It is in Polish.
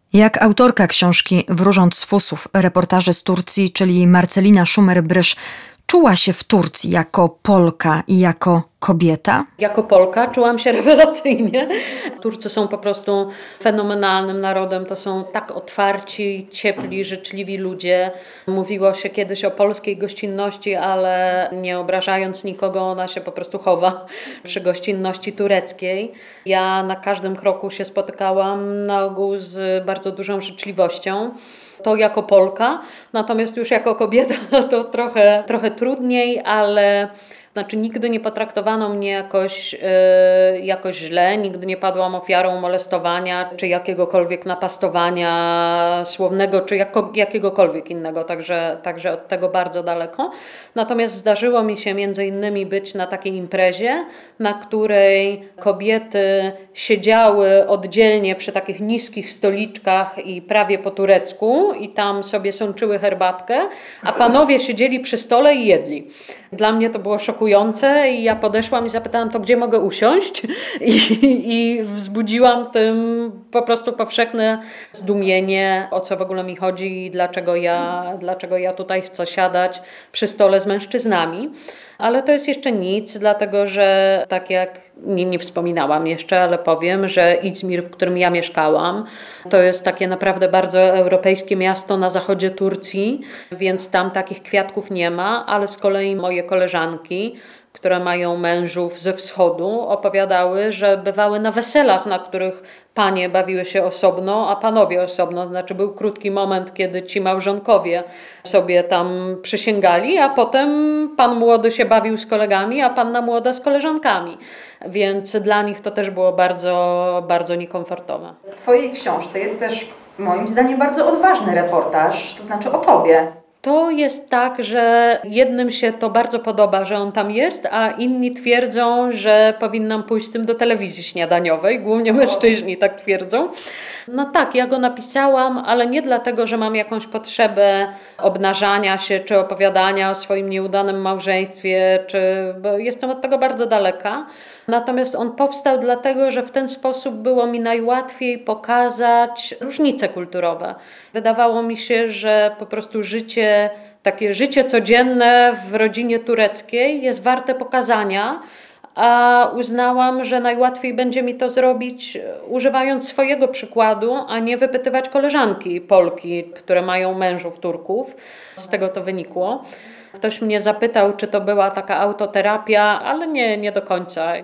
Jak autorka książki Wróżąc z fusów, reportaży z Turcji, czyli Marcelina Szumer-Brysz, czuła się w Turcji jako Polka i jako kobieta? Jako Polka czułam się rewelacyjnie. Turcy są po prostu fenomenalnym narodem. To są tak otwarci, ciepli, życzliwi ludzie. Mówiło się kiedyś o polskiej gościnności, ale nie obrażając nikogo, ona się po prostu chowa przy gościnności tureckiej. Ja na każdym kroku się spotykałam na ogół z bardzo dużą życzliwością. To jako Polka, natomiast już jako kobieta to trochę trudniej, ale nigdy nie potraktowano mnie jakoś źle, nigdy nie padłam ofiarą molestowania, czy jakiegokolwiek napastowania słownego, czy jakiegokolwiek innego, także od tego bardzo daleko. Natomiast zdarzyło mi się między innymi być na takiej imprezie, na której kobiety siedziały oddzielnie przy takich niskich stoliczkach i prawie po turecku i tam sobie sączyły herbatkę, a panowie siedzieli przy stole i jedli. Dla mnie to było szokujące i ja podeszłam i zapytałam, to gdzie mogę usiąść? I wzbudziłam tym po prostu powszechne zdumienie, o co w ogóle mi chodzi i dlaczego ja tutaj chcę siadać przy stole z mężczyznami. Ale to jest jeszcze nic, dlatego że tak jak nie wspominałam jeszcze, ale powiem, że Izmir, w którym ja mieszkałam, to jest takie naprawdę bardzo europejskie miasto na zachodzie Turcji, więc tam takich kwiatków nie ma, ale z kolei moje koleżanki, które mają mężów ze wschodu, opowiadały, że bywały na weselach, na których panie bawiły się osobno, a panowie osobno. Znaczy był krótki moment, kiedy ci małżonkowie sobie tam przysięgali, a potem pan młody się bawił z kolegami, a panna młoda z koleżankami. Więc dla nich to też było bardzo, bardzo niekomfortowe. W twojej książce jest też moim zdaniem bardzo odważny reportaż, to znaczy o tobie. To jest tak, że jednym się to bardzo podoba, że on tam jest, a inni twierdzą, że powinnam pójść z tym do telewizji śniadaniowej. Głównie mężczyźni tak twierdzą. No tak, ja go napisałam, ale nie dlatego, że mam jakąś potrzebę obnażania się czy opowiadania o swoim nieudanym małżeństwie, bo jestem od tego bardzo daleka. Natomiast on powstał dlatego, że w ten sposób było mi najłatwiej pokazać różnice kulturowe. Wydawało mi się, że po prostu takie życie codzienne w rodzinie tureckiej jest warte pokazania, a uznałam, że najłatwiej będzie mi to zrobić używając swojego przykładu, a nie wypytywać koleżanki Polki, które mają mężów Turków. Z tego to wynikło. Ktoś mnie zapytał, czy to była taka autoterapia, ale nie do końca.